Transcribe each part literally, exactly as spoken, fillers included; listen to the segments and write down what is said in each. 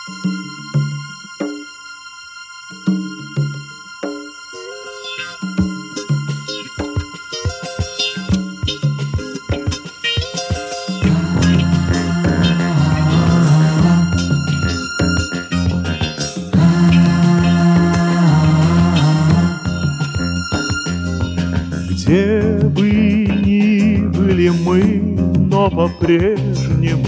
Где бы ни были мы, но по-прежнему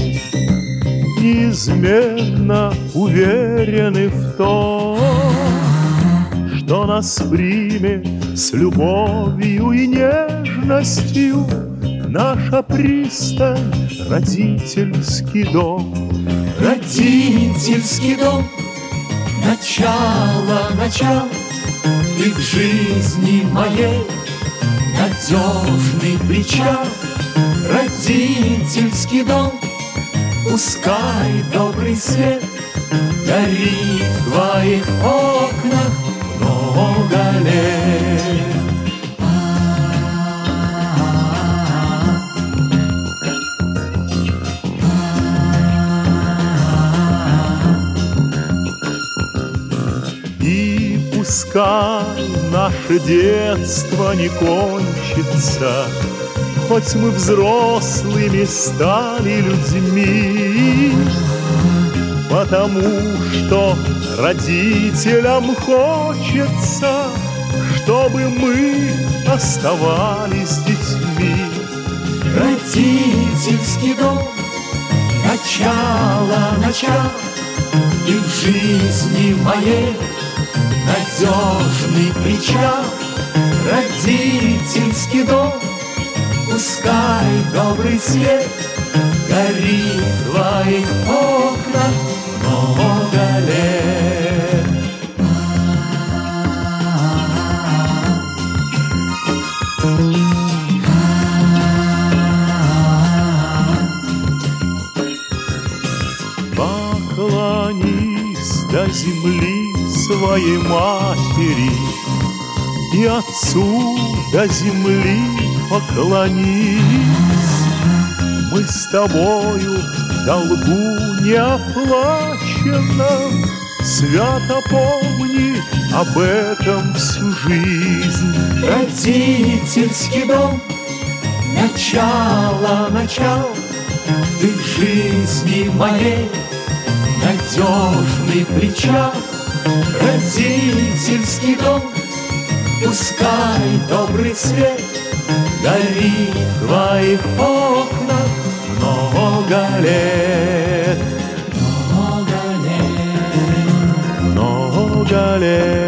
неизменно уверены в том, что нас примет с любовью и нежностью наша пристань, родительский дом. Родительский дом, начало, начало, ты в жизни моей надежный причал. Родительский дом, пускай добрый свет горит в твоих окнах много лет. И пускай наше детство не кончится, хоть мы взрослыми стали людьми, потому что родителям хочется, чтобы мы оставались детьми. Родительский дом, начало, начало, и в жизни моей надежный причал. Родительский дом, пускай добрый свет горит в твоих окнах много лет. Поклонись до земли своей матери, и отцу до земли поклонись. Мы с тобою в долгу неоплаченном, свято помни об этом всю жизнь. Родительский дом, начало, начало, ты в жизни моей надежный причал. Родительский дом, пускай добрый свет горит в твоих окнах много лет. Много лет. Много лет.